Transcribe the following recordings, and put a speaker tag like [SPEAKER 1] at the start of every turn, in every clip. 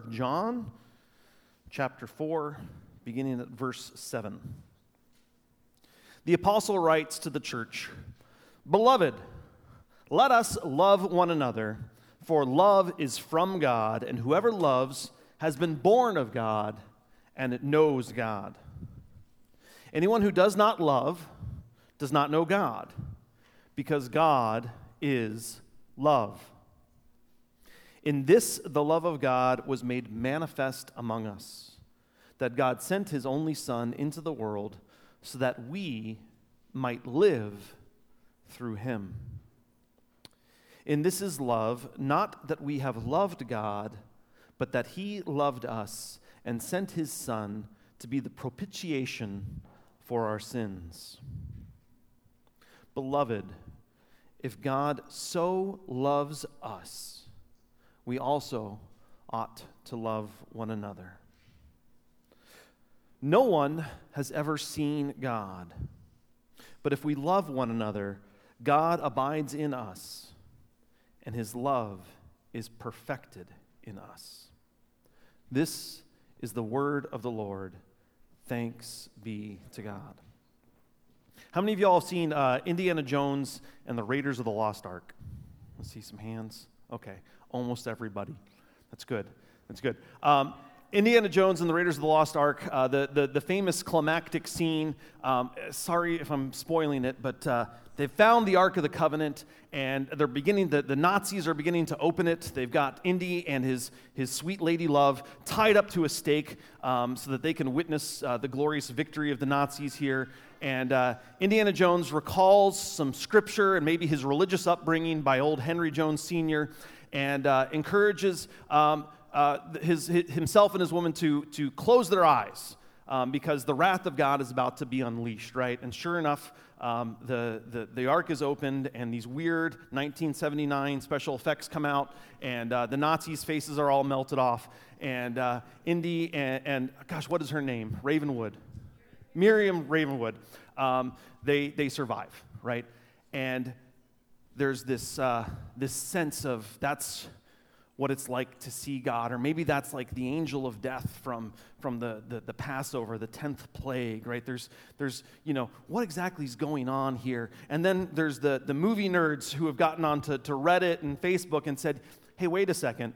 [SPEAKER 1] John, chapter 4, beginning at verse 7. The apostle writes to the church, "Beloved, let us love one another, for love is from God, and whoever loves has been born of God, and it knows God. Anyone who does not love does not know God, because God is love. In this, the love of God was made manifest among us, that God sent his only Son into the world so that we might live through him. In this is love, not that we have loved God, but that he loved us and sent his Son to be the propitiation for our sins. Beloved, if God so loves us, we also ought to love one another. No one has ever seen God, but if we love one another, God abides in us, and his love is perfected in us." This is the word of the Lord. Thanks be to God. How many of y'all have seen Indiana Jones and the Raiders of the Lost Ark? Let's see some hands. Okay, almost everybody. That's good. That's good. Indiana Jones and the Raiders of the Lost Ark, the famous climactic scene. Sorry if I'm spoiling it, but they've found the Ark of the Covenant, and they're beginning. The Nazis are beginning to open it. They've got Indy and his sweet lady love tied up to a stake so that they can witness the glorious victory of the Nazis here. And Indiana Jones recalls some scripture and maybe his religious upbringing by old Henry Jones Sr. and encourages himself and his woman to close their eyes because the wrath of God is about to be unleashed, right? And sure enough, the ark is opened, and these weird 1979 special effects come out, and the Nazis' faces are all melted off, and Indy and gosh, what is her name? Ravenwood. Miriam Ravenwood. They survive, right? And there's this sense of that's what it's like to see God, or maybe that's like the angel of death from the Passover, the 10th plague, right? There's what exactly is going on here? And then there's the movie nerds who have gotten onto Reddit and Facebook and said, hey, wait a second.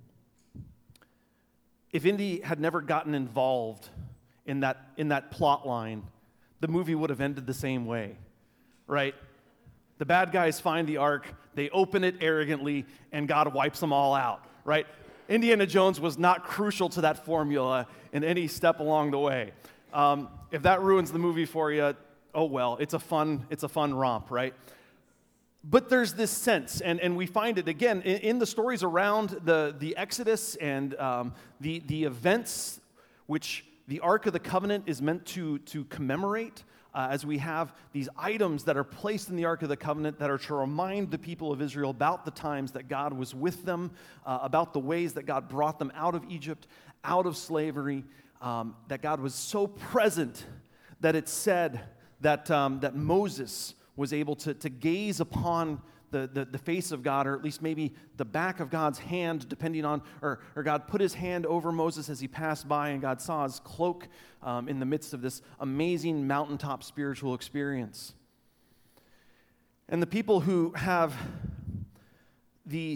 [SPEAKER 1] If Indy had never gotten involved in that plot line, the movie would have ended the same way, right? The bad guys find the ark, they open it arrogantly, and God wipes them all out, right? Indiana Jones was not crucial to that formula in any step along the way. If that ruins the movie for you, oh well, it's a fun romp, right? But there's this sense, and we find it again in the stories around the Exodus and the events which the Ark of the Covenant is meant to commemorate, as we have these items that are placed in the Ark of the Covenant that are to remind the people of Israel about the times that God was with them, about the ways that God brought them out of Egypt, out of slavery, that God was so present that it said that Moses was able to gaze upon the face of God, or at least maybe the back of God's hand, depending on, or God put his hand over Moses as he passed by, and God saw his cloak in the midst of this amazing mountaintop spiritual experience. And the people who have the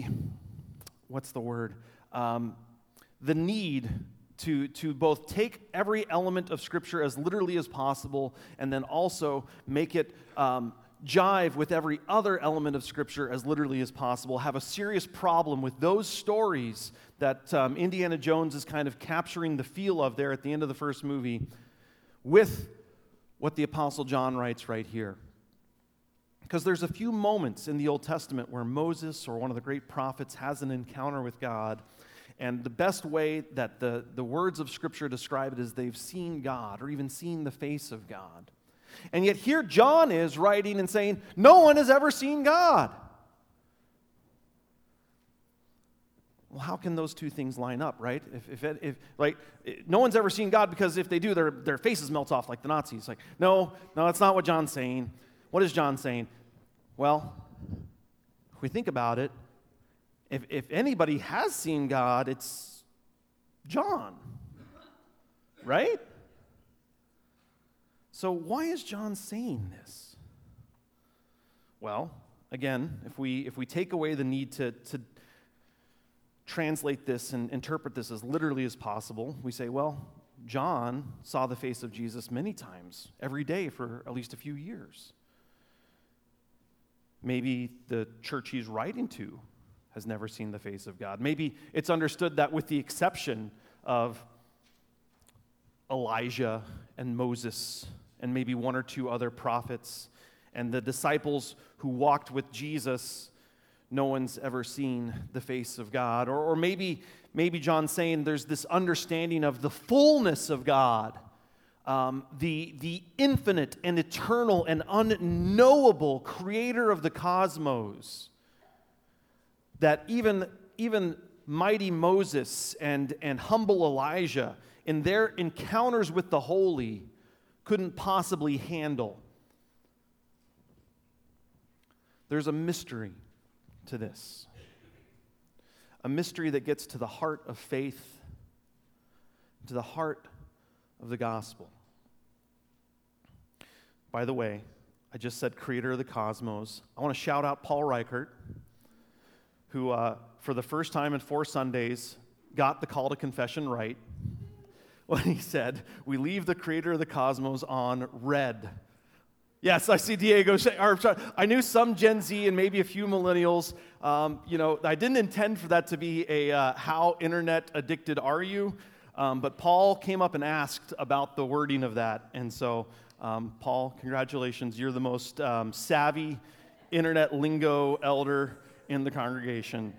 [SPEAKER 1] need to both take every element of Scripture as literally as possible, and then also make it jive with every other element of Scripture as literally as possible, have a serious problem with those stories that Indiana Jones is kind of capturing the feel of there at the end of the first movie with what the Apostle John writes right here. Because there's a few moments in the Old Testament where Moses or one of the great prophets has an encounter with God, and the best way that the words of Scripture describe it is they've seen God or even seen the face of God. And yet here John is writing and saying, no one has ever seen God. Well, how can those two things line up, right? If no one's ever seen God, because if they do, their faces melt off like the Nazis. Like, no, that's not what John's saying. What is John saying? Well, if we think about it, if anybody has seen God, it's John, right? So why is John saying this? Well, again, if we take away the need to translate this and interpret this as literally as possible, we say, well, John saw the face of Jesus many times, every day for at least a few years. Maybe the church he's writing to has never seen the face of God. Maybe it's understood that with the exception of Elijah and Moses and maybe one or two other prophets and the disciples who walked with Jesus, no one's ever seen the face of God. Or maybe John's saying there's this understanding of the fullness of God, the infinite and eternal and unknowable creator of the cosmos, that even mighty Moses and humble Elijah, in their encounters with the holy, couldn't possibly handle. There's a mystery to this. A mystery that gets to the heart of faith, to the heart of the gospel. By the way, I just said creator of the cosmos. I want to shout out Paul Reichert, who for the first time in 4 Sundays got the call to confession right when he said, we leave the creator of the cosmos on red. Yes, I see Diego. I knew some Gen Z and maybe a few millennials. I didn't intend for that to be a how internet addicted are you? But Paul came up and asked about the wording of that. And so, Paul, congratulations. You're the most savvy internet lingo elder in the congregation.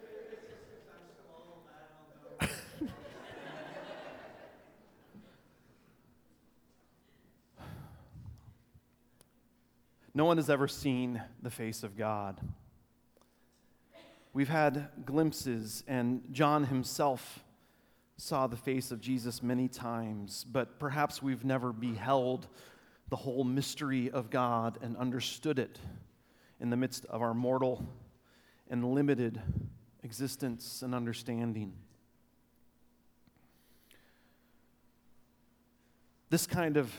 [SPEAKER 1] No one has ever seen the face of God. We've had glimpses, and John himself saw the face of Jesus many times, but perhaps we've never beheld the whole mystery of God and understood it in the midst of our mortal and limited existence and understanding. This kind of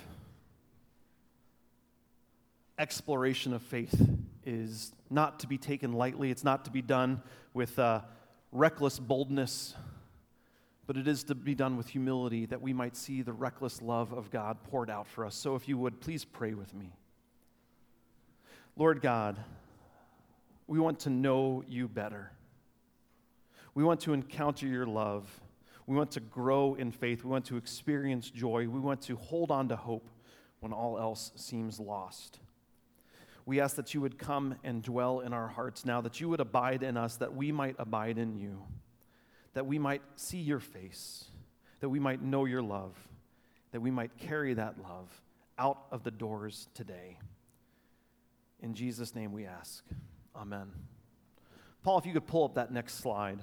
[SPEAKER 1] exploration of faith is not to be taken lightly. It's not to be done with reckless boldness, but it is to be done with humility, that we might see the reckless love of God poured out for us. So if you would, please pray with me. Lord God, we want to know you better. We want to encounter your love. We want to grow in faith. We want to experience joy. We want to hold on to hope when all else seems lost. We ask that you would come and dwell in our hearts now, that you would abide in us, that we might abide in you, that we might see your face, that we might know your love, that we might carry that love out of the doors today. In Jesus' name we ask. Amen. Paul, if you could pull up that next slide.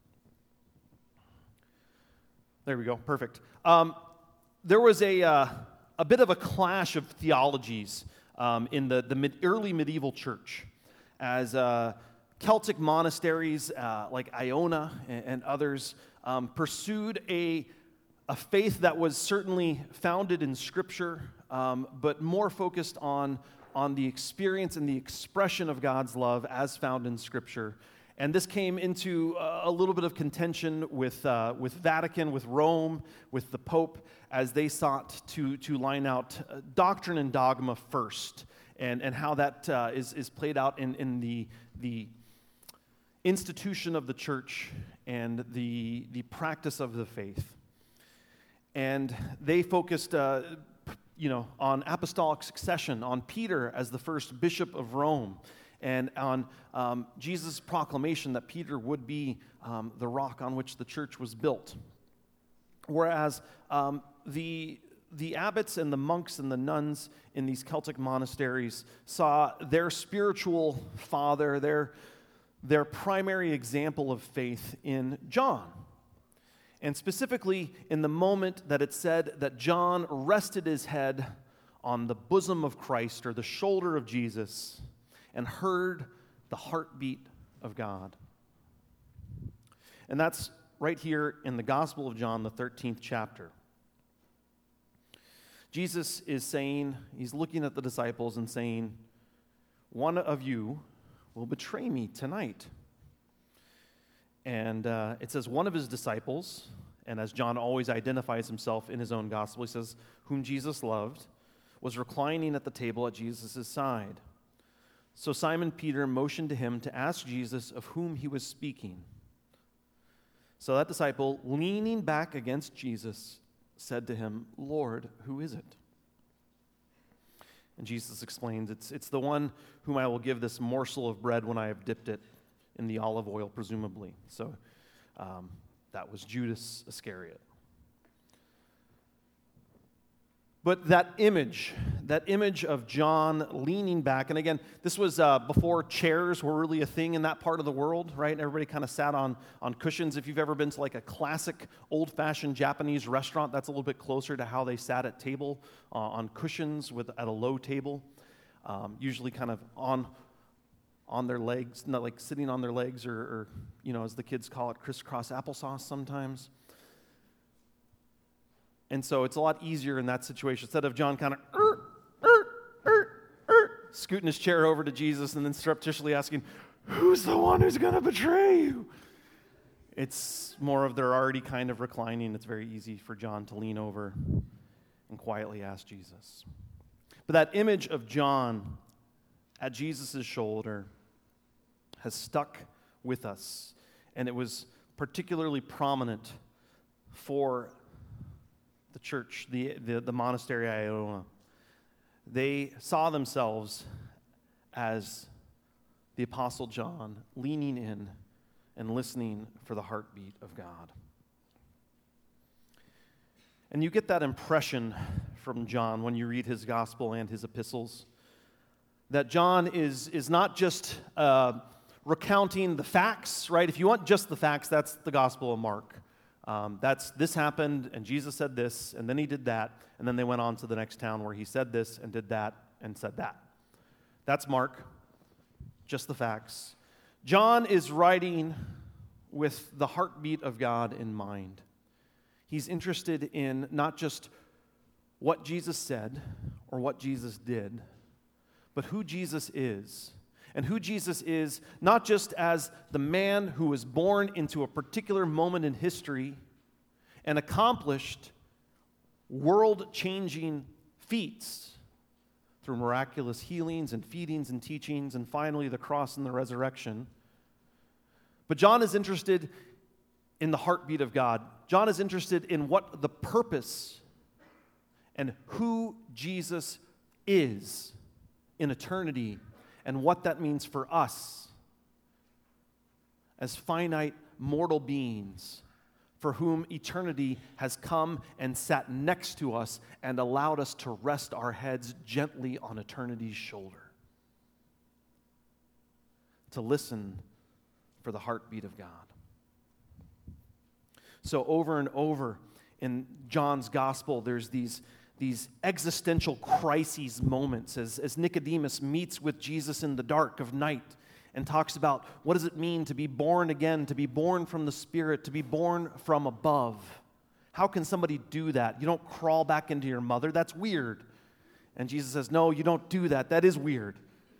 [SPEAKER 1] There we go. Perfect. There was a bit of a clash of theologies in the early medieval church, as Celtic monasteries like Iona and others pursued a faith that was certainly founded in Scripture, but more focused on the experience and the expression of God's love as found in Scripture. And this came into a little bit of contention with Vatican, with Rome, with the Pope, as they sought to line out doctrine and dogma first, and how that is played out in the institution of the church and the practice of the faith. And they focused on apostolic succession, on Peter as the first bishop of Rome, and on Jesus' proclamation that Peter would be the rock on which the church was built. Whereas the abbots and the monks and the nuns in these Celtic monasteries saw their spiritual father, their primary example of faith in John. And specifically in the moment that it said that John rested his head on the bosom of Christ, or the shoulder of Jesus, and heard the heartbeat of God. And that's right here in the Gospel of John, the 13th chapter. Jesus is saying, he's looking at the disciples and saying, one of you will betray me tonight. And it says one of his disciples, and as John always identifies himself in his own gospel, he says, whom Jesus loved, was reclining at the table at Jesus' side. So Simon Peter motioned to him to ask Jesus of whom he was speaking. So that disciple, leaning back against Jesus, said to him, Lord, who is it? And Jesus explains, it's the one whom I will give this morsel of bread when I have dipped it in the olive oil, presumably. So that was Judas Iscariot. But that image of John leaning back, and again, this was before chairs were really a thing in that part of the world, right? Everybody kind of sat on cushions. If you've ever been to like a classic old-fashioned Japanese restaurant, that's a little bit closer to how they sat at table, on cushions at a low table, usually kind of on their legs, not like sitting on their legs, or as the kids call it, crisscross applesauce sometimes. And so it's a lot easier in that situation. Instead of John kind of scooting his chair over to Jesus and then surreptitiously asking, who's the one who's going to betray you? It's more of they're already kind of reclining. It's very easy for John to lean over and quietly ask Jesus. But that image of John at Jesus' shoulder has stuck with us. And it was particularly prominent for the church, the monastery Iona. They saw themselves as the Apostle John leaning in and listening for the heartbeat of God. And you get that impression from John when you read his gospel and his epistles, that John is not just recounting the facts, right? If you want just the facts, that's the Gospel of Mark. This happened, and Jesus said this, and then he did that, and then they went on to the next town where he said this and did that and said that. That's Mark, just the facts. John is writing with the heartbeat of God in mind. He's interested in not just what Jesus said or what Jesus did, but who Jesus is. And who Jesus is, not just as the man who was born into a particular moment in history and accomplished world-changing feats through miraculous healings and feedings and teachings and finally the cross and the resurrection. But John is interested in the heartbeat of God. John is interested in what the purpose and who Jesus is in eternity, and what that means for us as finite mortal beings for whom eternity has come and sat next to us and allowed us to rest our heads gently on eternity's shoulder, to listen for the heartbeat of God. So over and over in John's gospel, there's these existential crises moments as Nicodemus meets with Jesus in the dark of night and talks about what does it mean to be born again, to be born from the Spirit, to be born from above. How can somebody do that? You don't crawl back into your mother. That's weird. And Jesus says, no, you don't do that. That is weird.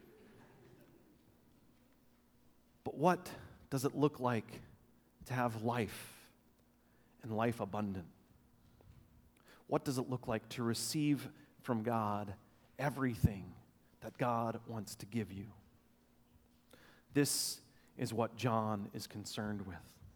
[SPEAKER 1] But what does it look like to have life and life abundant? What does it look like to receive from God everything that God wants to give you? This is what John is concerned with.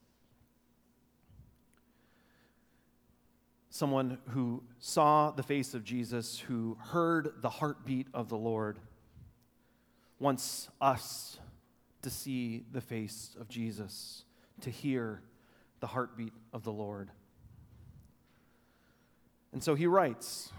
[SPEAKER 1] Someone who saw the face of Jesus, who heard the heartbeat of the Lord, wants us to see the face of Jesus, to hear the heartbeat of the Lord. And so he writes,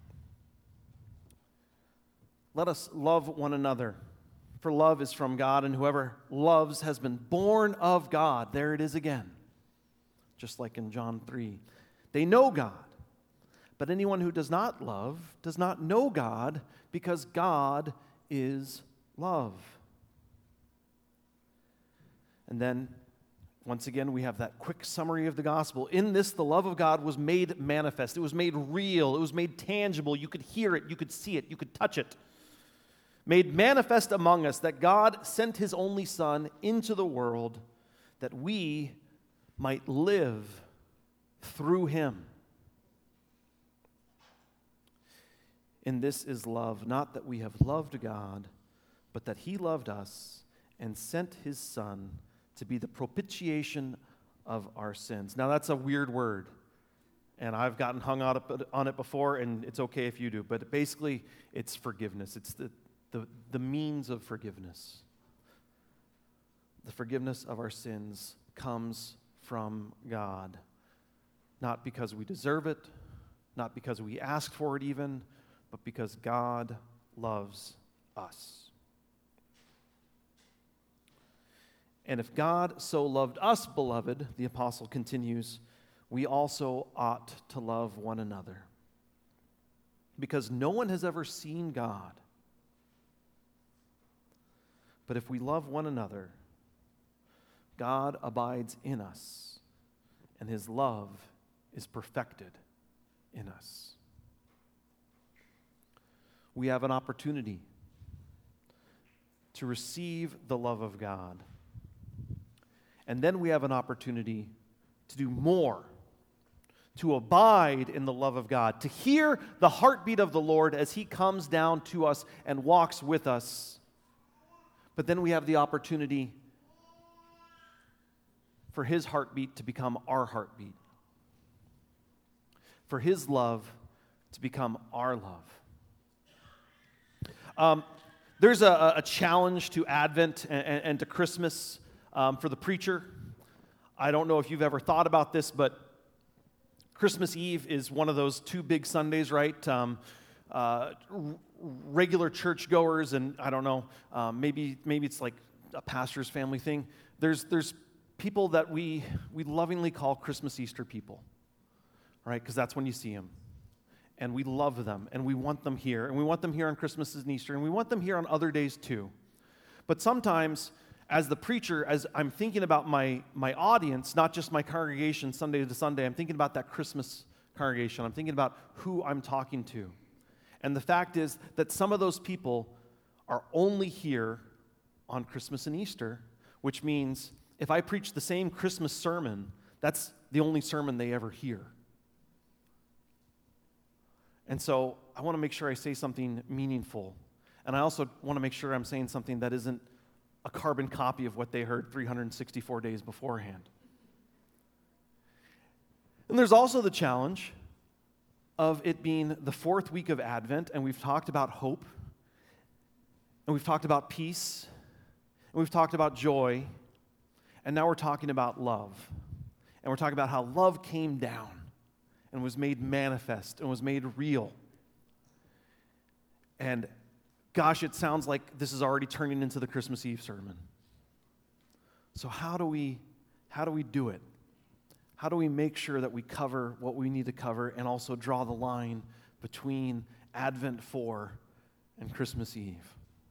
[SPEAKER 1] let us love one another, for love is from God, and whoever loves has been born of God. There it is again, just like in John 3. They know God, but anyone who does not love does not know God, because God is love. And then once again, we have that quick summary of the gospel. In this, the love of God was made manifest. It was made real. It was made tangible. You could hear it. You could see it. You could touch it. Made manifest among us that God sent his only Son into the world that we might live through him. In this is love, not that we have loved God, but that he loved us and sent his Son to be the propitiation of our sins. Now, that's a weird word, and I've gotten hung out on it before, and it's okay if you do, but basically, it's forgiveness. It's the means of forgiveness. The forgiveness of our sins comes from God, not because we deserve it, not because we ask for it even, but because God loves us. And if God so loved us, beloved, the apostle continues, we also ought to love one another. Because no one has ever seen God. But if we love one another, God abides in us, and his love is perfected in us. We have an opportunity to receive the love of God. And then we have an opportunity to do more, to abide in the love of God, to hear the heartbeat of the Lord as he comes down to us and walks with us. But then we have the opportunity for his heartbeat to become our heartbeat, for his love to become our love. There's a challenge to Advent and to Christmas for the preacher. I don't know if you've ever thought about this, but Christmas Eve is one of those two big Sundays, right? Regular churchgoers, and I don't know, maybe it's like a pastor's family thing. There's people that we lovingly call Christmas Easter people, right? Because that's when you see them. And we love them, and we want them here. And we want them here on Christmas and Easter, and we want them here on other days too. But sometimes, as the preacher, as I'm thinking about my audience, not just my congregation Sunday to Sunday, I'm thinking about that Christmas congregation. I'm thinking about who I'm talking to. And the fact is that some of those people are only here on Christmas and Easter, which means if I preach the same Christmas sermon, that's the only sermon they ever hear. And so I want to make sure I say something meaningful. And I also want to make sure I'm saying something that isn't a carbon copy of what they heard 364 days beforehand. And there's also the challenge of it being the fourth week of Advent, and we've talked about hope, and we've talked about peace, and we've talked about joy, and now we're talking about love. And we're talking about how love came down and was made manifest and was made real. And gosh, it sounds like this is already turning into the Christmas Eve sermon. So how do we do it? How do we make sure that we cover what we need to cover and also draw the line between Advent 4 and Christmas Eve?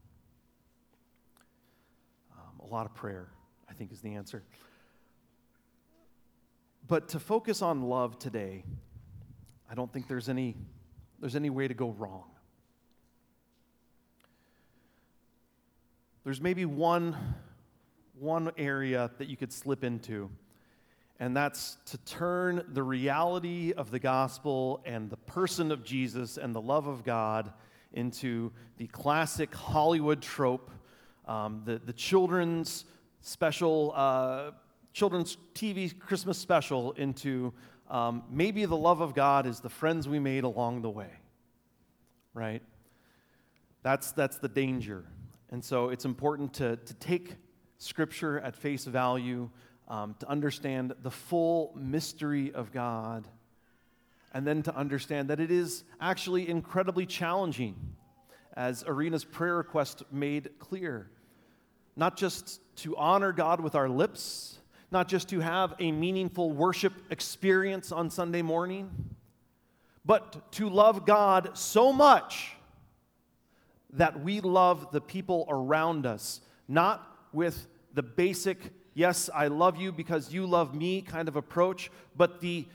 [SPEAKER 1] A lot of prayer, I think, is the answer. But to focus on love today, I don't think there's any way to go wrong. There's maybe one area that you could slip into, and that's to turn the reality of the gospel and the person of Jesus and the love of God into the classic Hollywood trope, the children's special, children's TV Christmas special into maybe the love of God is the friends we made along the way, right? That's the danger. And so it's important to take Scripture at face value, to understand the full mystery of God, and then to understand that it is actually incredibly challenging, as Arena's prayer request made clear. Not just to honor God with our lips, not just to have a meaningful worship experience on Sunday morning, but to love God so much that we love the people around us, not with the basic, yes, I love you because you love me kind of approach, but the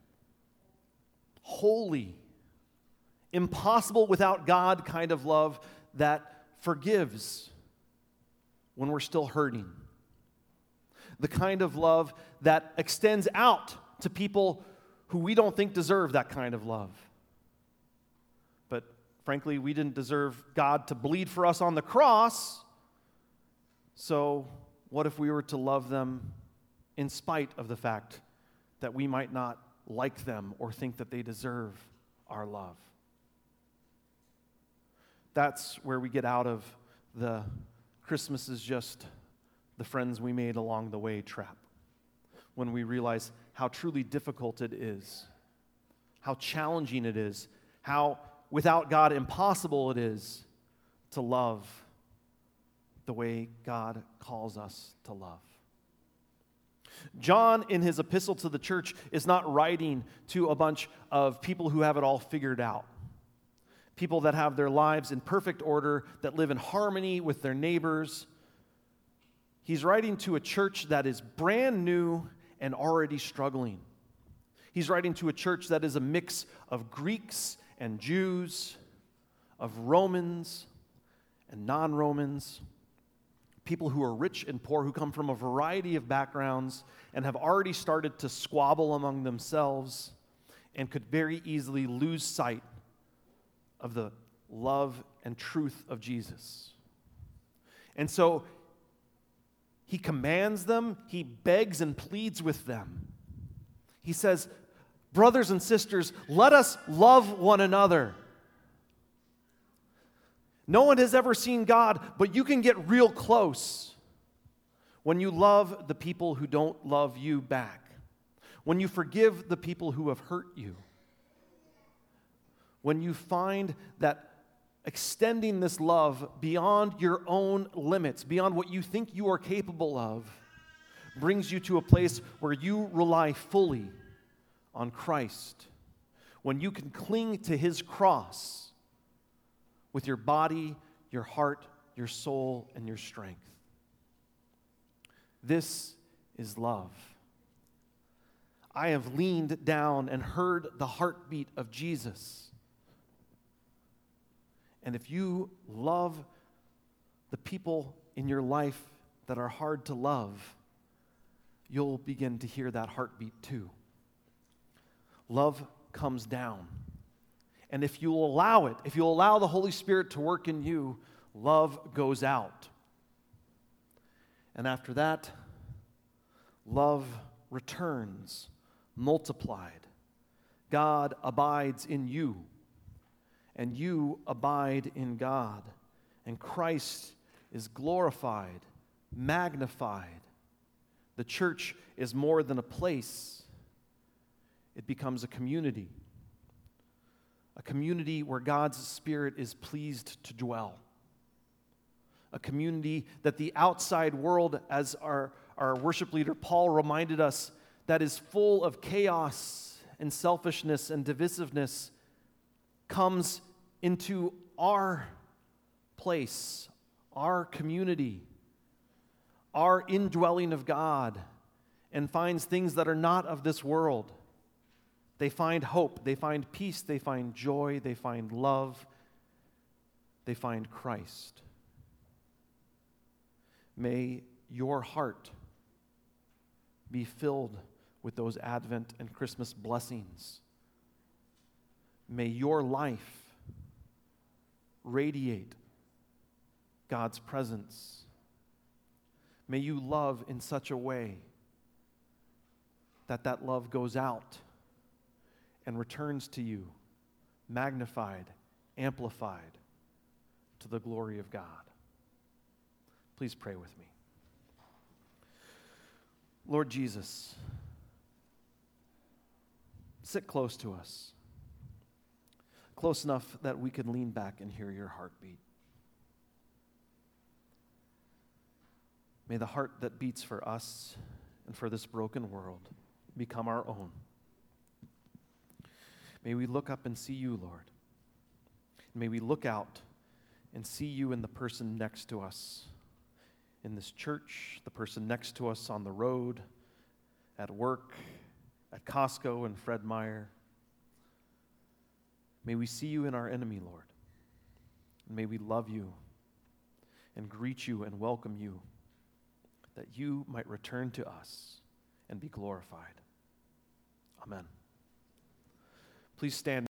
[SPEAKER 1] holy, impossible without God kind of love that forgives when we're still hurting. The kind of love that extends out to people who we don't think deserve that kind of love. But frankly, we didn't deserve God to bleed for us on the cross. So what if we were to love them in spite of the fact that we might not like them or think that they deserve our love? That's where we get out of the Christmas is just the friends we made along the way trap. When we realize how truly difficult it is, how challenging it is, how without God impossible it is to love the way God calls us to love. John, in his epistle to the church, is not writing to a bunch of people who have it all figured out. People that have their lives in perfect order, that live in harmony with their neighbors. He's writing to a church that is brand new and already struggling. He's writing to a church that is a mix of Greeks and Jews, of Romans and non-Romans, people who are rich and poor, who come from a variety of backgrounds and have already started to squabble among themselves and could very easily lose sight of the love and truth of Jesus. And so he commands them, he begs and pleads with them. He says, brothers and sisters, let us love one another. No one has ever seen God, but you can get real close when you love the people who don't love you back, when you forgive the people who have hurt you, when you find that extending this love beyond your own limits, beyond what you think you are capable of, brings you to a place where you rely fully on Christ, when you can cling to His cross with your body, your heart, your soul, and your strength. This is love. I have leaned down and heard the heartbeat of Jesus. And if you love the people in your life that are hard to love, you'll begin to hear that heartbeat too. Love comes down. And if you'll allow it, if you'll allow the Holy Spirit to work in you, love goes out. And after that, love returns, multiplied. God abides in you, and you abide in God. And Christ is glorified, magnified. The church is more than a place. It becomes a community where God's Spirit is pleased to dwell. A community that the outside world, as our worship leader Paul reminded us, that is full of chaos and selfishness and divisiveness, comes into our place, our community, our indwelling of God, and finds things that are not of this world. They find hope, they find peace, they find joy, they find love, they find Christ. May your heart be filled with those Advent and Christmas blessings. May your life radiate God's presence. May you love in such a way that that love goes out and returns to you, magnified, amplified, to the glory of God. Please pray with me. Lord Jesus, sit close to us, close enough that we can lean back and hear your heartbeat. May the heart that beats for us and for this broken world become our own. May we look up and see you, Lord. May we look out and see you in the person next to us, in this church, the person next to us on the road, at work, at Costco and Fred Meyer. May we see you in our enemy, Lord. And may we love you and greet you and welcome you, that you might return to us and be glorified. Amen. Please stand.